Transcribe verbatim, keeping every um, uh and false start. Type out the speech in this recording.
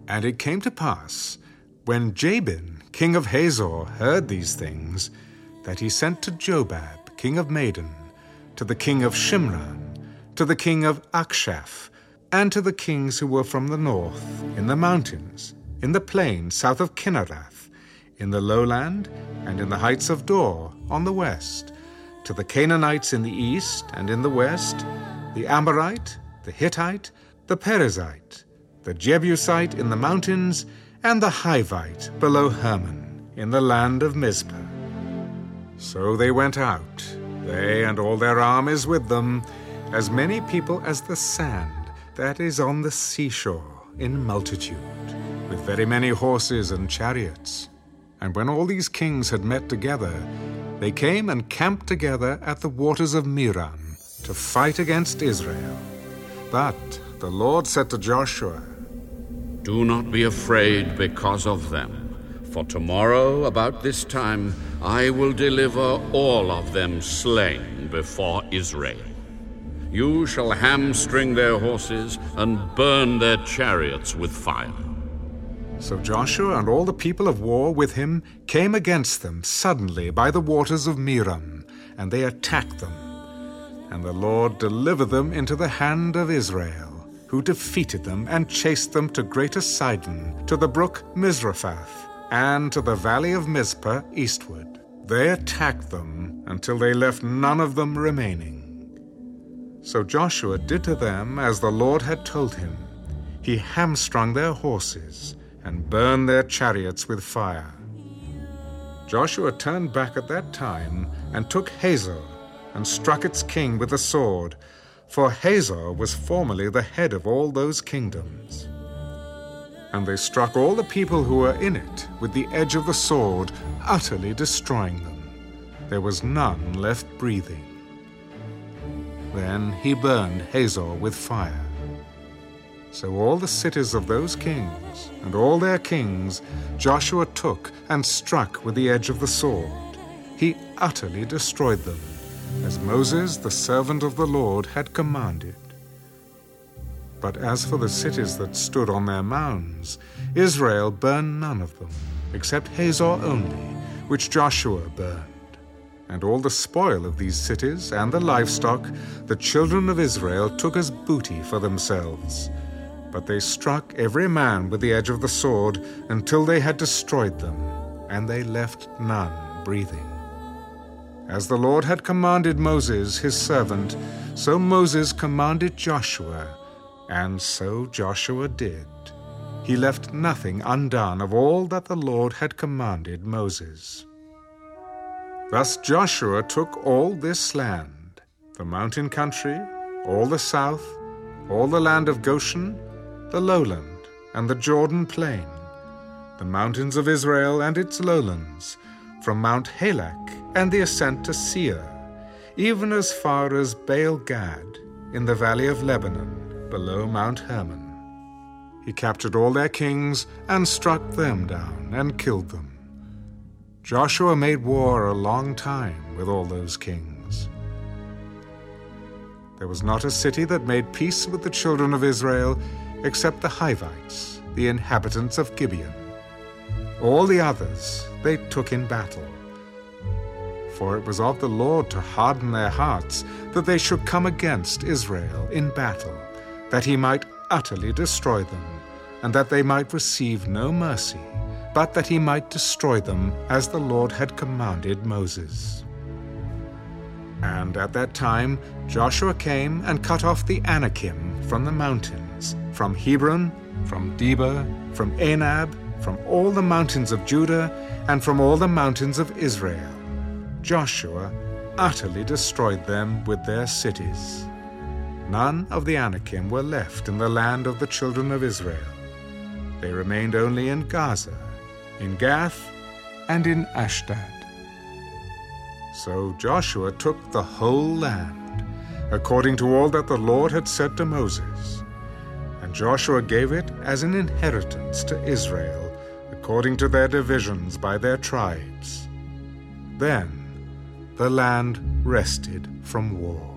And it came to pass, when Jabin, king of Hazor, heard these things, that he sent to Jobab, king of Madon, to the king of Shimron, to the king of Akshaph, and to the kings who were from the north, in the mountains, in the plain south of Kinnerath, in the lowland, and in the heights of Dor, on the west, to the Canaanites in the east and in the west, the Amorite, the Hittite, the Perizzite, the Jebusite in the mountains, and the Hivite below Hermon, in the land of Mizpah. So they went out, they and all their armies with them, as many people as the sand that is on the seashore in multitude, with very many horses and chariots. And when all these kings had met together, they came and camped together at the waters of Merom to fight against Israel. But the Lord said to Joshua, "Do not be afraid because of them, for tomorrow about this time I will deliver all of them slain before Israel. You shall hamstring their horses and burn their chariots with fire." So Joshua and all the people of war with him came against them suddenly by the waters of Merom, and they attacked them. And the Lord delivered them into the hand of Israel, who defeated them and chased them to Greater Sidon, to the brook Mizraphath, and to the valley of Mizpah eastward. They attacked them until they left none of them remaining. So Joshua did to them as the Lord had told him. He hamstrung their horses and burned their chariots with fire. Joshua turned back at that time and took Hazor and struck its king with the sword, for Hazor was formerly the head of all those kingdoms. And they struck all the people who were in it with the edge of the sword, utterly destroying them. There was none left breathing. Then he burned Hazor with fire. So all the cities of those kings and all their kings Joshua took and struck with the edge of the sword. He utterly destroyed them, as Moses, the servant of the Lord, had commanded. But as for the cities that stood on their mounds, Israel burned none of them, except Hazor only, which Joshua burned. And all the spoil of these cities and the livestock the children of Israel took as booty for themselves. But they struck every man with the edge of the sword until they had destroyed them, and they left none breathing. As the Lord had commanded Moses his servant, so Moses commanded Joshua, and so Joshua did. He left nothing undone of all that the Lord had commanded Moses. Thus Joshua took all this land, the mountain country, all the south, all the land of Goshen, the lowland, and the Jordan plain, the mountains of Israel and its lowlands, from Mount Halak and the ascent to Seir, even as far as Baal-Gad, in the valley of Lebanon, below Mount Hermon. He captured all their kings and struck them down and killed them. Joshua made war a long time with all those kings. There was not a city that made peace with the children of Israel except the Hivites, the inhabitants of Gibeon. All the others they took in battle. For it was of the Lord to harden their hearts, that they should come against Israel in battle, that he might utterly destroy them, and that they might receive no mercy, but that he might destroy them as the Lord had commanded Moses. And at that time Joshua came and cut off the Anakim from the mountains, from Hebron, from Debir, from Anab, from all the mountains of Judah, and from all the mountains of Israel. Joshua utterly destroyed them with their cities. None of the Anakim were left in the land of the children of Israel. They remained only in Gaza, in Gath, and in Ashdod. So Joshua took the whole land, according to all that the Lord had said to Moses. And Joshua gave it as an inheritance to Israel, according to their divisions by their tribes. Then the land rested from war.